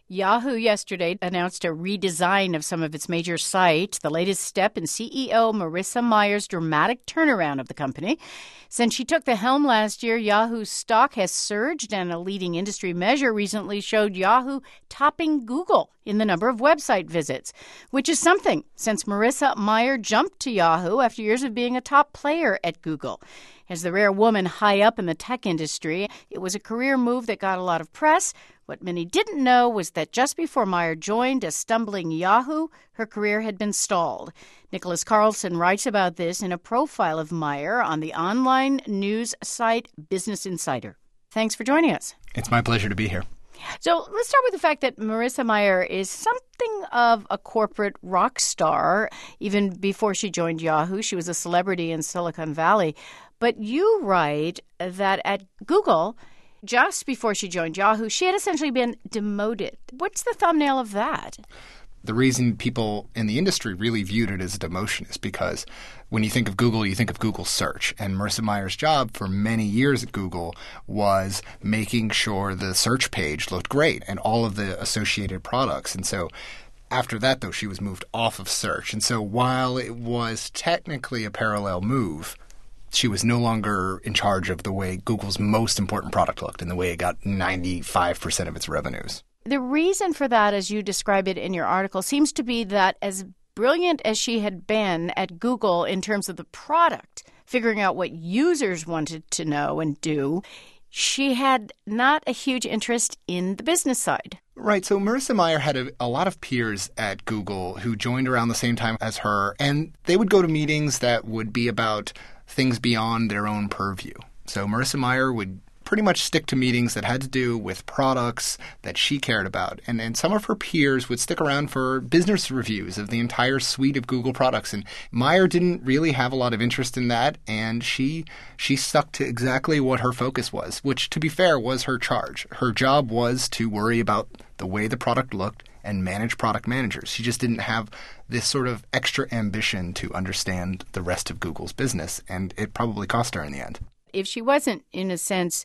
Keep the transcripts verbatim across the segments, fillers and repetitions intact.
Yahoo yesterday announced a redesign of some of its major sites, the latest step in C E O Marissa Mayer's dramatic turnaround of the company. Since she took the helm last year, Yahoo's stock has surged, and a leading industry measure recently showed Yahoo topping Google in the number of website visits, which is something since Marissa Mayer jumped to Yahoo after years of being a top player at Google. As the rare woman high up in the tech industry, it was a career move that got a lot of press. What many didn't know was that just before Mayer joined a stumbling Yahoo, her career had been stalled. Nicholas Carlson writes about this in a profile of Mayer on the online news site Business Insider. Thanks for joining us. It's my pleasure to be here. So let's start with the fact that Marissa Mayer is something of a corporate rock star. Even before she joined Yahoo, she was a celebrity in Silicon Valley. But you write that at Google, just before she joined Yahoo, she had essentially been demoted. What's the thumbnail of that? The reason people in the industry really viewed it as a demotion is because when you think of Google, you think of Google search. And Marissa Mayer's job for many years at Google was making sure the search page looked great and all of the associated products. And so after that, though, she was moved off of search. And so while it was technically a parallel move, she was no longer in charge of the way Google's most important product looked and the way it got ninety-five percent of its revenues. The reason for that, as you describe it in your article, seems to be that as brilliant as she had been at Google in terms of the product, figuring out what users wanted to know and do, she had not a huge interest in the business side. Right. So Marissa Mayer had a, a lot of peers at Google who joined around the same time as her, and they would go to meetings that would be about things beyond their own purview. So Marissa Mayer would pretty much stick to meetings that had to do with products that she cared about. And, and some of her peers would stick around for business reviews of the entire suite of Google products. And Mayer didn't really have a lot of interest in that. And she she stuck to exactly what her focus was, which, to be fair, was her charge. Her job was to worry about the way the product looked and manage product managers. She just didn't have this sort of extra ambition to understand the rest of Google's business. And it probably cost her in the end. If she wasn't, in a sense,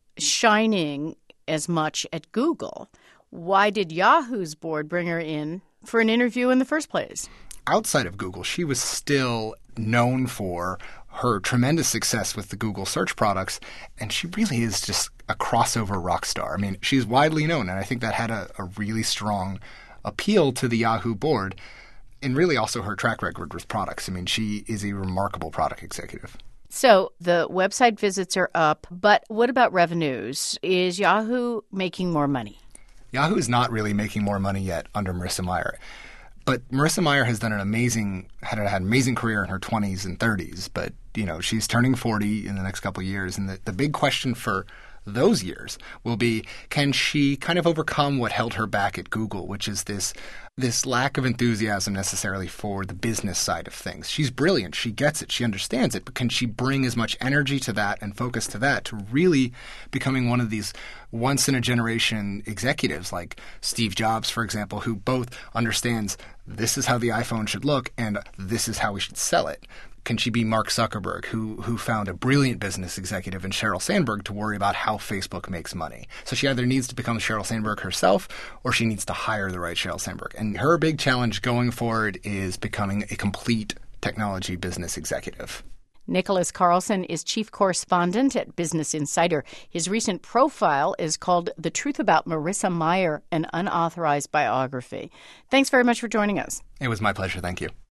shining as much at Google, why did Yahoo's board bring her in for an interview in the first place? Outside of Google, she was still known for her tremendous success with the Google search products, and she really is just a crossover rock star. I mean, she's widely known, and I think that had a, a really strong appeal to the Yahoo board, and really also her track record with products. I mean, she is a remarkable product executive. So the website visits are up, but what about revenues? Is Yahoo making more money? Yahoo is not really making more money yet under Marissa Mayer. But Marissa Mayer has done an amazing, had, had an amazing career in her twenties and thirties. But, you know, she's turning forty in the next couple of years. And the, the big question for those years will be, can she kind of overcome what held her back at Google, which is this this lack of enthusiasm necessarily for the business side of things. She's brilliant. She gets it. She understands it. But can she bring as much energy to that and focus to that to really becoming one of these once-in-a-generation executives like Steve Jobs, for example, who both understands this is how the iPhone should look and this is how we should sell it? Can she be Mark Zuckerberg, who who found a brilliant business executive in Sheryl Sandberg to worry about how Facebook makes money? So she either needs to become Sheryl Sandberg herself or she needs to hire the right Sheryl Sandberg. And her big challenge going forward is becoming a complete technology business executive. Nicholas Carlson is chief correspondent at Business Insider. His recent profile is called The Truth About Marissa Mayer, an Unauthorized Biography. Thanks very much for joining us. It was my pleasure. Thank you.